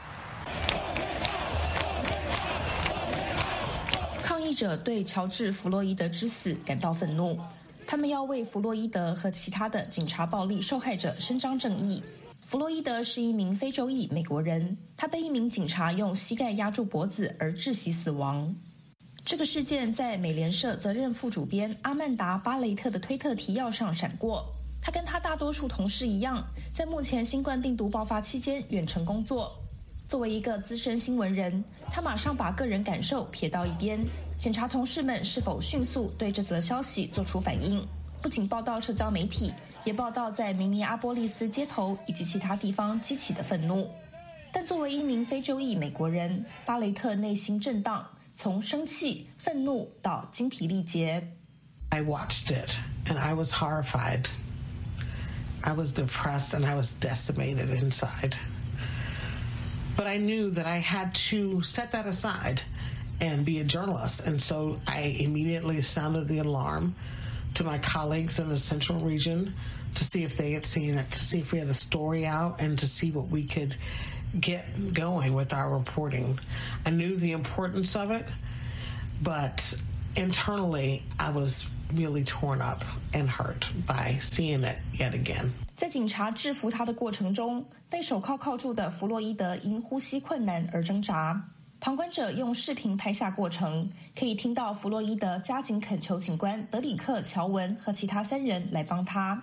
抗议者对乔治·弗洛伊德之死感到愤怒，他们要为弗洛伊德和其他的警察暴力受害者伸张正义。弗洛伊德是一名非洲裔美国人，他被一名警察用膝盖压住脖子而窒息死亡。这个事件在美联社责任副主编阿曼达·巴雷特的推特提要上闪过。他他跟他大多数同事一样，在目前新冠病毒爆发期间远程工作。作为一个资深新闻人，他马上把个人感受撇到一边，检查同事们是否迅速对这则消息做出反应。不仅报道社交媒体，也报道在明尼阿波利斯街头以及其他地方激起的愤怒。但作为一名非洲裔美国人，巴雷特内心震荡，从生气、愤怒到精疲力竭。 I watched it and I was horrified. I was depressed and I was decimated inside. But I knew that I had to set that aside and be a journalist. And so I immediately sounded the alarm to my colleagues in the Central region to see if they had seen it, to see if we had a story out, and to see what we could get going with our reporting. I knew the importance of it, but internally I was really torn up and hurt by seeing it yet again. 在警察制服他的过程中，被手铐铐住的弗洛伊德因呼吸困难而挣扎。旁观者用视频拍下过程，可以听到弗洛伊德加紧恳求警官德里克·乔文和其他三人来帮他。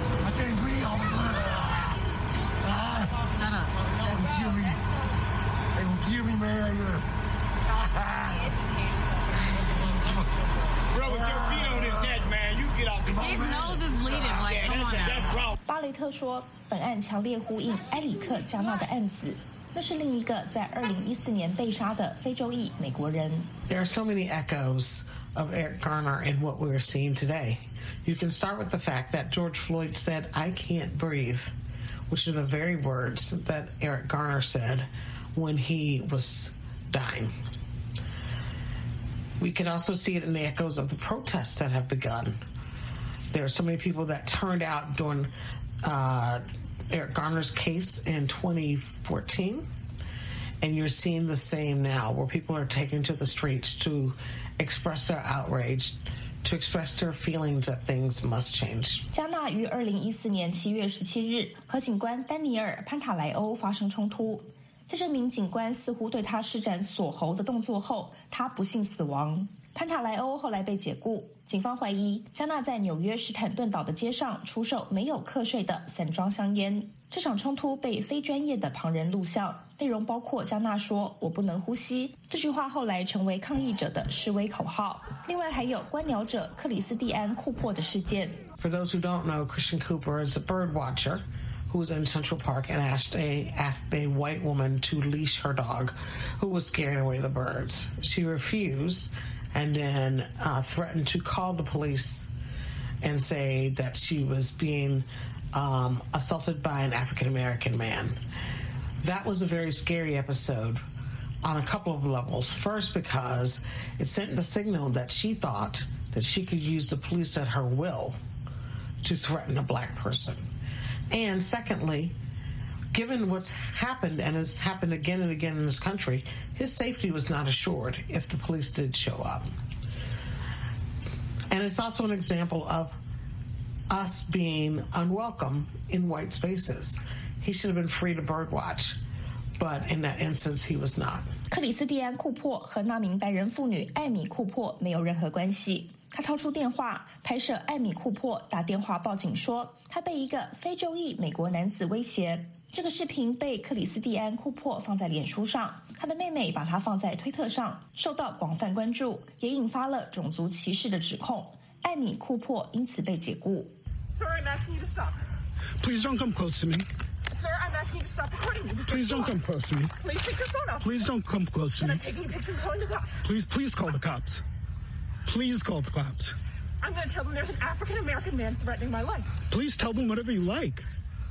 巴雷特说，本案强烈呼应埃里克·加纳的案子，那是另一个在二零一四年被杀的非洲裔美国人。 There are so many echoes of Eric Garner in what we're seeing today. You can start with the fact that George Floyd said, "I can't breathe," which are the very words that Eric Garner said when he was dying. We can also see it in the echoes of the protests that have begun. There are so many people that turned out during uh, Eric Garner's case in twenty fourteen, and you're seeing the same now, where people are taking to the streets to express their outrage, to express their feelings that things must change. 加纳于二零一四年七月十七日和警官丹尼尔·潘塔莱欧发生冲突，在这名警官似乎对他施展锁喉的动作后，他不幸死亡。潘塔莱欧后来被解雇，警方怀疑加纳在纽约史坦顿岛的街上出售没有课税的散装香烟。这场冲突被非专业的旁人录像，内容包括加纳说“我不能呼吸”这句话，后来成为抗议者的示威口号。另外还有观鸟者克里斯蒂安·库珀的事件。 For those who don't know, Christian Cooper is a bird watcher who was in Central Park and asked a, asked a white woman to leash her dog who was scaring away the birds. She refused and then uh, threatened to call the police and say that she was being um, assaulted by an African-American man. That was a very scary episode on a couple of levels. First, because it sent the signal that she thought that she could use the police at her will to threaten a black person. And secondly, given what's happened, and it's happened again and again in this country, his safety was not assured if the police did show up. And it's also an example of us being unwelcome in white spaces. He should have been free to birdwatch, but in that instance, he was not. 克里斯蒂安·库珀和那名白人妇女艾米·库珀没有任何关系。他掏出电话拍摄艾米·库珀打电话报警说，他被一个非洲裔美国男子威胁。这个视频被克里斯蒂安·库珀放在脸书上，他的妹妹把它放在推特上，受到广泛关注，也引发了种族歧视的指控。艾米·库珀因此被解雇。 Sir, I'm asking you to stop. Please don't come close to me. Sir, I'm asking you to stop recording me. Please don't come close to me. Please take your phone off. Please don't come close to And me. I'm taking a picture and calling the cops. Please, please call the cops. Please call the cops. I'm going to tell them there's an African-American man threatening my life. Please tell them whatever you like.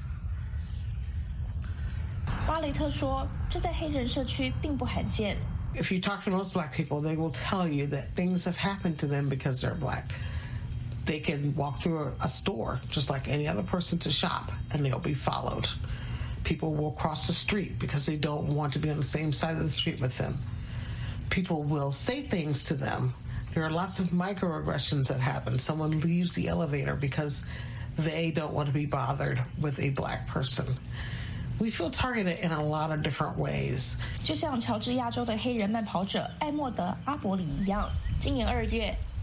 巴雷特说，这在黑人社区并不罕见。 If you talk to most black people, they will tell you that things have happened to them because they're black. They can walk through a store just like any other person to shop, and they'll be followed. People will cross the street because they don't want to be on the same side of the street with them. People will say things to them. There are lots of microaggressions that happen. Someone leaves the elevator because they don't want to be bothered with a black person. We feel targeted in a lot of different ways. 就像乔治亚州的黑人慢跑者艾莫德·阿伯里一样，今年二月，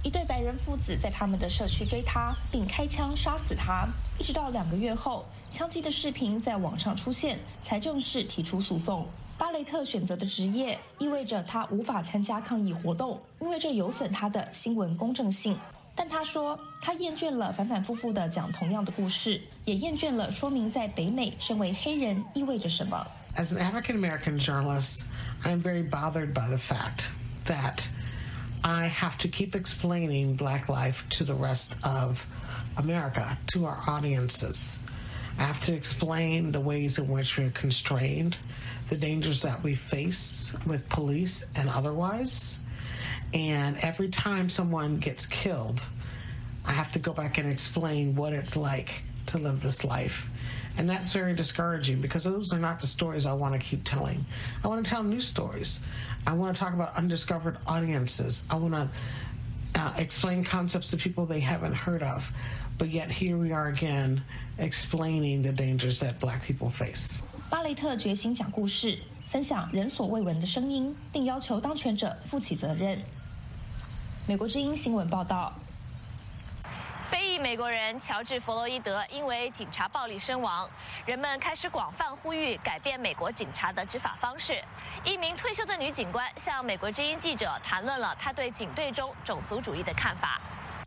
一对白人父子在他们的社区追他，并开枪杀死他。一直到两个月后，枪击的视频在网上出现，才正式提出诉讼。巴雷特选择的职业意味着他无法参加抗议活动，因为这有损他的新闻公正性。但他说，他厌倦了反反复复地讲同样的故事，也厌倦了说明在北美身为黑人意味着什么。 As an African American journalist, I'm very bothered by the fact that I have to keep explaining Black life to the rest of America, to our audiences. I have to explain the ways in which we're constrained, the dangers that we face with police and otherwise. And every time someone gets killed, I have to go back and explain what it's like to live this life. And that's very discouraging because those are not the stories I want to keep telling. I want to tell new stories. I want to talk about undiscovered audiences. I want to uh, explain concepts to people they haven't heard of. But yet here we are again explaining the dangers that Black people face. 巴雷特决心讲故事，分享人所未闻的声音，并要求当权者负起责任。美国之音新闻报道。 非裔美国人乔治·弗洛伊德因为警察暴力身亡，人们开始广泛呼吁改变美国警察的执法方式。一名退休的女警官向美国之音记者谈论了她对警队中种族主义的看法。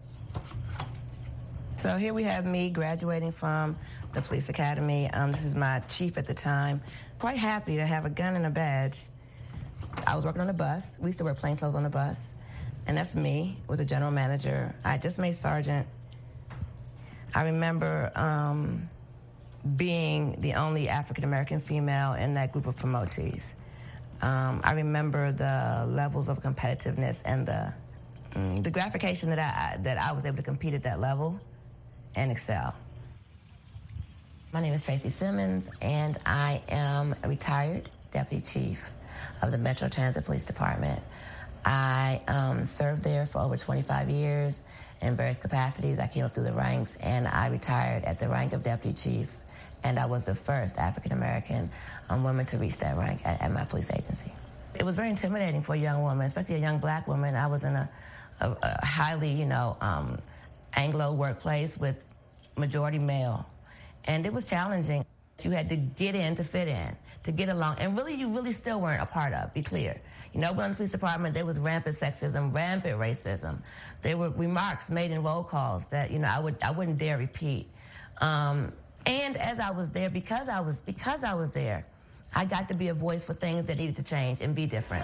So here we have me graduating from the police academy. Um, this is my chief at the time. Quite happy to have a gun and a badge. I was working on the bus. We used to wear plain clothes on the bus. And that's me, was a general manager. I just made sergeant. I remember um, being the only African-American female in that group of promotees. Um, I remember the levels of competitiveness and the, mm, the gratification that I, that I was able to compete at that level and excel. My name is Tracy Simmons, and I am a retired deputy chief of the Metro Transit Police Department. I um, served there for over twenty-five years in various capacities. I came up through the ranks, and I retired at the rank of deputy chief, and I was the first African-American um, woman to reach that rank at, at my police agency. It was very intimidating for a young woman, especially a young Black woman. I was in a, a, a highly, you know, um, Anglo workplace with majority male, and it was challenging. You had to get in to fit in, to get along, and really, you really still weren't a part of, be clear. You know, when in the police department, there was rampant sexism, rampant racism. There were remarks made in roll calls that, you know, I, would, I wouldn't dare repeat. Um, and as I was there, because I was, because I was there, I got to be a voice for things that needed to change and be different.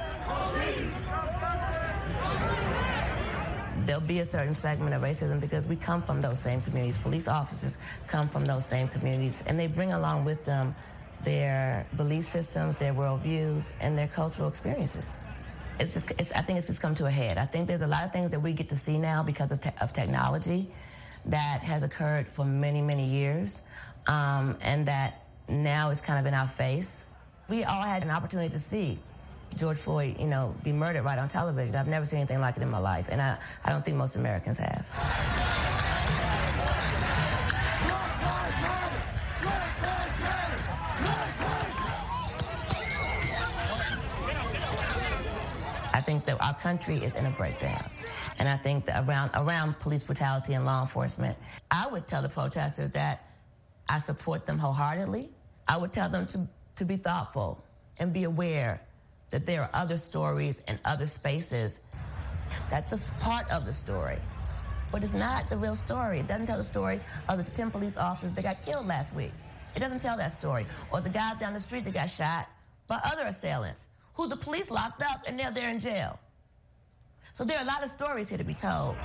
There'll be a certain segment of racism because we come from those same communities. Police officers come from those same communities, and they bring along with them their belief systems, their worldviews, and their cultural experiences. It's just, it's, I think it's just come to a head. I think there's a lot of things that we get to see now because of, te of technology that has occurred for many, many years, um, and that now is kind of in our face. We all had an opportunity to see George Floyd, you know, be murdered right on television. I've never seen anything like it in my life, and I, I don't think most Americans have. I think that our country is in a breakdown. And I think that around, around police brutality and law enforcement, I would tell the protesters that I support them wholeheartedly. I would tell them to, to be thoughtful and be aware that there are other stories and other spaces. That's a part of the story, but it's not the real story. It doesn't tell the story of the ten police officers that got killed last week. It doesn't tell that story. Or the guys down the street that got shot by other assailants, who the police locked up and now they're in jail. So there are a lot of stories here to be told.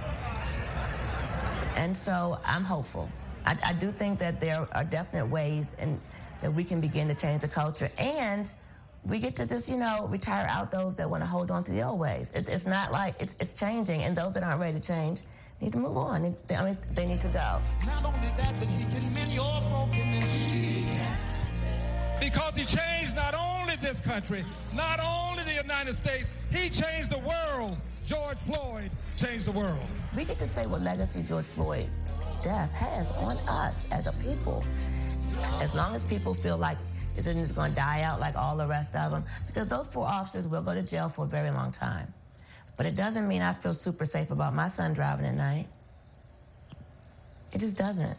And so I'm hopeful. I, I do think that there are definite ways in, that we can begin to change the culture, and we get to just, you know, retire out those that want to hold on to the old ways. It, it's not like it's, it's changing, and those that aren't ready to change need to move on. They, I mean, they need to go. Not only that, but he can mend your brokenness. Because he changed not only this country, not only the United States, he changed the world. George Floyd changed the world. We get to say what legacy George Floyd's death has on us as a people. As long as people feel like it isn't just going to die out like all the rest of them, because those four officers will go to jail for a very long time. But it doesn't mean I feel super safe about my son driving at night. It just doesn't.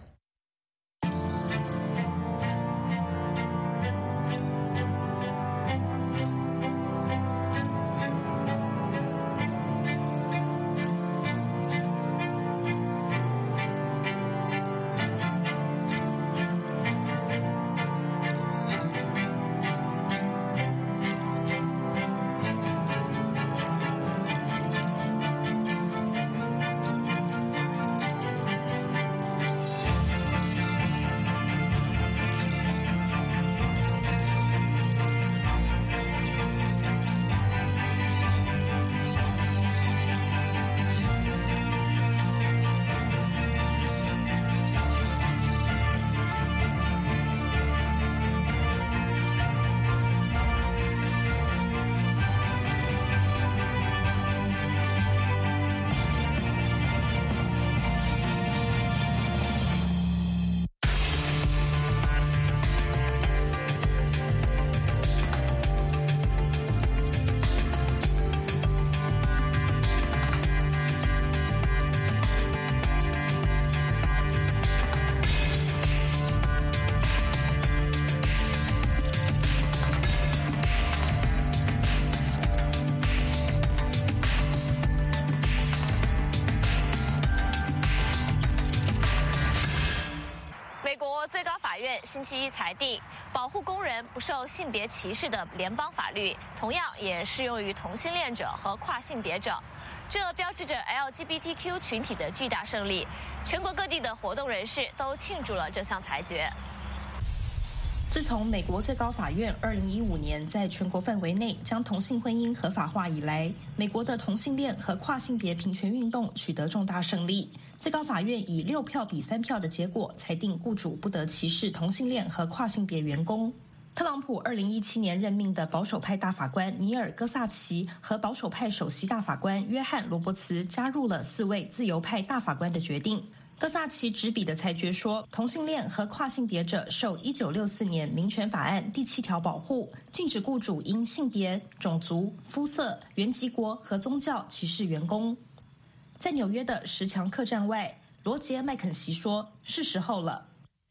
最高法院星期一裁定，保护工人不受性别歧视的联邦法律，同样也适用于同性恋者和跨性别者。这标志着 L G B T Q 群体的巨大胜利。全国各地的活动人士都庆祝了这项裁决。 自从美国最高法院二零一五年在全国范围内将同性婚姻合法化以来，美国的同性恋和跨性别平权运动取得重大胜利。最高法院以六票比三票的结果裁定，雇主不得歧视同性恋和跨性别员工。特朗普二零一七年任命的保守派大法官尼尔·戈萨奇和保守派首席大法官约翰·罗伯茨加入了四位自由派大法官的决定。戈萨奇执笔的裁决说，同性恋和跨性别者受一九六四年民权法案第七条保护，禁止雇主因性别、种族、肤色、原籍国和宗教歧视员工。在纽约的石墙客栈外，罗杰·麦肯锡说：“是时候了。”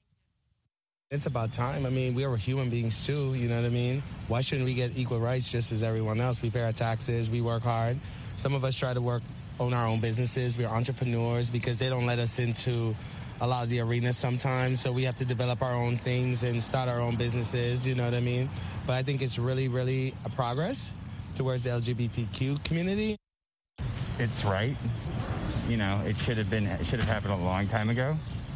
It's about time. I mean, we are human beings too, you know what I mean? Why shouldn't we get equal rights just as everyone else? We pay our taxes, we work hard. Some of us try to work, own our own businesses. We're entrepreneurs because they don't let us into a lot of the arenas sometimes. So we have to develop our own things and start our own businesses, you know what I mean? But I think it's really, really a progress towards the L G B T Q community. It's right. You know, it should have been, it should have happened a long time ago.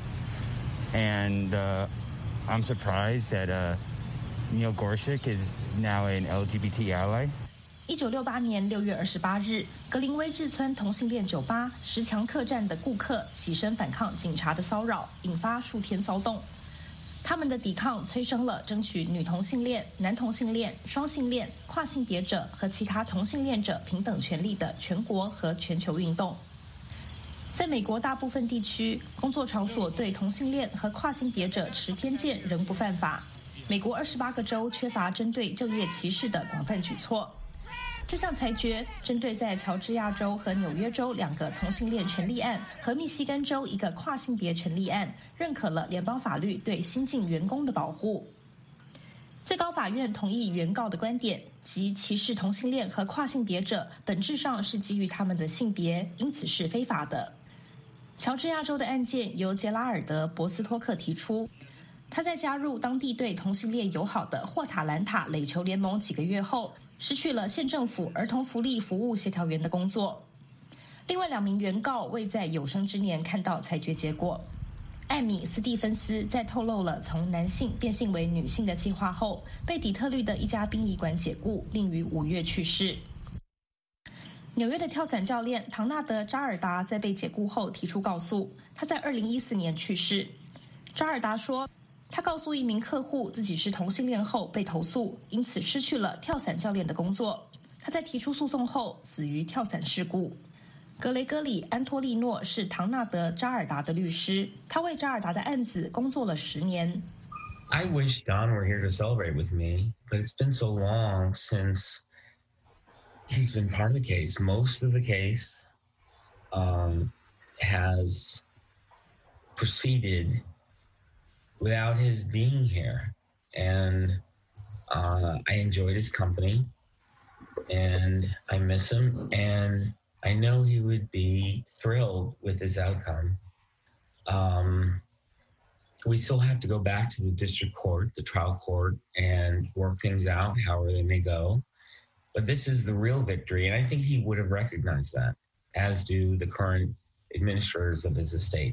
And, uh, I'm surprised that uh, Neil Gorsuch is now an L G B T ally. 一九六八年六月二十八日，格林威治村同性恋酒吧石墙客栈的顾客起身反抗警察的骚扰，引发数天骚动。他们的抵抗催生了争取女同性恋、男同性恋、双性恋、跨性别者和其他同性恋者平等权利的全国和全球运动。在美国大部分地区，工作场所对同性恋和跨性别者持偏见仍不犯法。美国二十八个州缺乏针对就业歧视的广泛举措。这项裁决针对在乔治亚州和纽约州两个同性恋权利案和密西根州一个跨性别权利案，认可了联邦法律对新进员工的保护。最高法院同意原告的观点，即歧视同性恋和跨性别者本质上是基于他们的性别，因此是非法的。乔治亚州的案件由杰拉尔德·博斯托克提出，他在加入当地对同性恋友好的霍塔兰塔垒球联盟几个月后，失去了县政府儿童福利服务协调员的工作。另外两名原告未在有生之年看到裁决结果。艾米·斯蒂芬斯在透露了从男性变性为女性的计划后，被底特律的一家殡仪馆解雇，并于五月去世。纽约的跳伞教练唐纳德·扎尔达在被解雇后提出告诉，他在二零一四年去世。扎尔达说，他告诉一名客户自己是同性恋后被投诉，因此失去了跳伞教练的工作。他在提出诉讼后死于跳伞事故。格雷戈里·安托利诺是唐纳德·扎尔达的律师，他为扎尔达的案子工作了十年。 I wish Don were here to celebrate with me, but it's been so long since he's been part of the case. Most of the case um, has proceeded without his being here. And uh, I enjoyed his company, and I miss him, and I know he would be thrilled with his outcome. Um, we still have to go back to the district court, the trial court, and work things out however they may go. But this is the real victory, and I think he would have recognized that, as do the current administrators of his estate.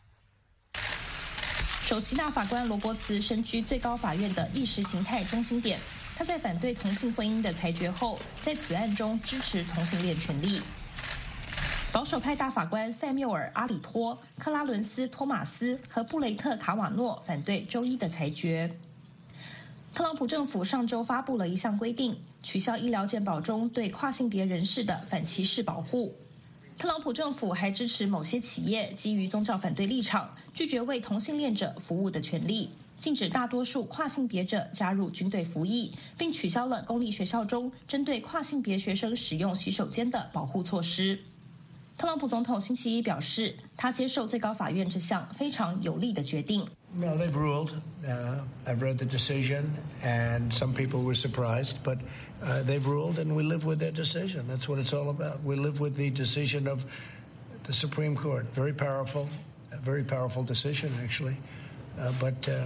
首席大法官罗伯茨身居最高法院的意识形态中心点，他在反对同性婚姻的裁决后，在此案中支持同性恋权利。保守派大法官塞缪尔·阿里托、克拉伦斯·托马斯和布雷特·卡瓦诺反对周一的裁决。特朗普政府上周发布了一项规定，取消医疗健保中对跨性别人士的反歧视保护。特朗普政府还支持某些企业基于宗教反对立场，拒绝为同性恋者服务的权利，禁止大多数跨性别者加入军队服役，并取消了公立学校中针对跨性别学生使用洗手间的保护措施。特朗普总统星期一表示，他接受最高法院这项非常有利的决定。 No, they've ruled. Uh, I've read the decision, and some people were surprised, but uh, they've ruled, and we live with their decision. That's what it's all about. We live with the decision of the Supreme Court. Very powerful, a very powerful decision, actually. Uh, but uh,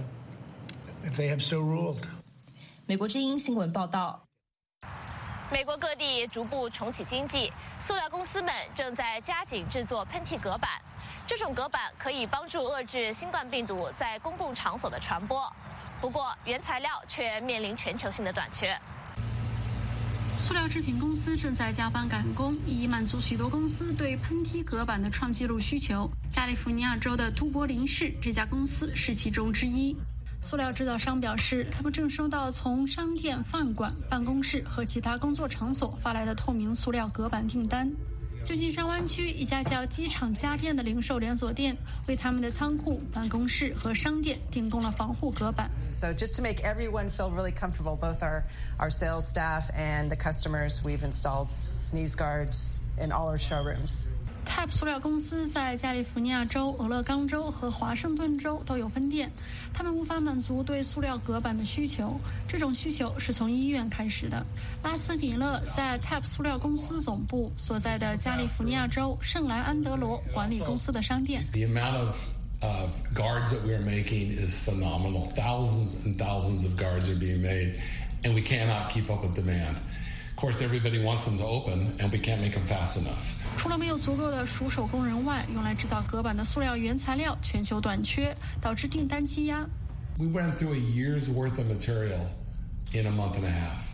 they have so ruled. 美国之音新闻报道。 美国各地逐步重启经济，塑料公司们正在加紧制作喷嚏隔板。这种隔板可以帮助遏制新冠病毒在公共场所的传播，不过原材料却面临全球性的短缺。 塑料制品公司正在加班赶工，以满足许多公司对喷嚏隔板的创纪录需求。加利福尼亚州的都柏林市这家公司是其中之一。塑料制造商表示，他们正收到从商店、饭馆、办公室和其他工作场所发来的透明塑料隔板订单。旧金山湾区一家叫机场家电的零售连锁店为他们的仓库、办公室和商店提供了防护隔板。 So just to make everyone feel really comfortable, both our, our sales staff and the customers, we've installed sneeze guards in all our showrooms. T A P 塑料公司在加利福尼亚州、俄勒冈州和华盛顿州都有分店，他们无法满足对塑料隔板的需求，这种需求是从医院开始的。拉斯米勒在 T A P 塑料公司总部所在的加利福尼亚州圣莱安德罗管理公司的商店。 The amount of uh, guards that we are making is phenomenal. Thousands and thousands of guards are being made, and we cannot keep up with demand. Of course, everybody wants them to open, and we can't make them fast enough. 除了没有足够的熟手工人外，用来制造隔板的塑料原材料全球短缺，导致订单积压。 We went through a year's worth of material in a month and a half.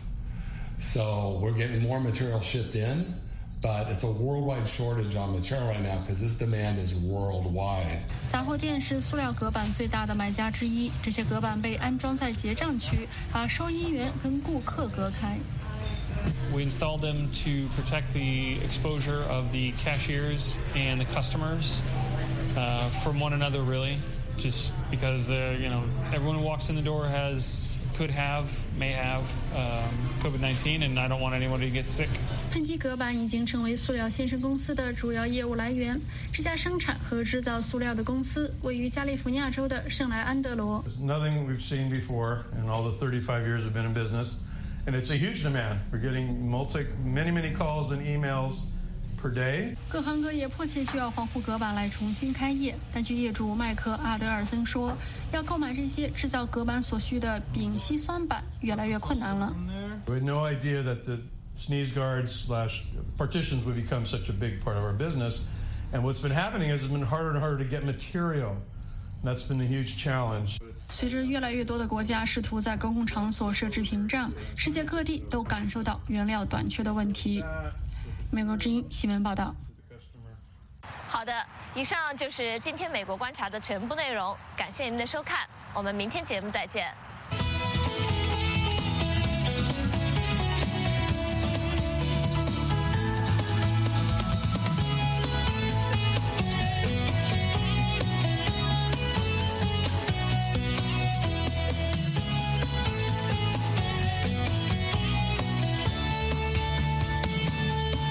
So we're getting more material shipped in, but it's a worldwide shortage on material right now because this demand is worldwide. 杂货店是塑料隔板最大的买家之一，这些隔板被安装在结账区，把收银员跟顾客隔开。 We installed them to protect the exposure of the cashiers and the customers uh, from one another, really, just because uh, you know everyone who walks in the door has, could have, may have um, COVID nineteen, and I don't want anyone to get sick. 喷嚏隔板已经成为塑料先生公司的主要业务来源。这家生产和制造塑料的公司位于加利福尼亚州的圣莱安德罗。 Nothing we've seen before in all the thirty-five years we've been in business. And it's a huge demand. We're getting multi, many, many calls and emails per day. 各行各业迫切需要防护隔板来重新开业，但据业主麦克阿德尔森说，要购买这些制造隔板所需的丙烯酸板越来越困难了。 We had no idea that the sneeze guards slash partitions would become such a big part of our business. And what's been happening is it's been harder and harder to get material. That's been a huge challenge. 随着越来越多的国家试图在公共场所设置屏障，世界各地都感受到原料短缺的问题。美国之音新闻报道。 好的，以上就是今天美国观察的全部内容，感谢您的收看，我们明天节目再见。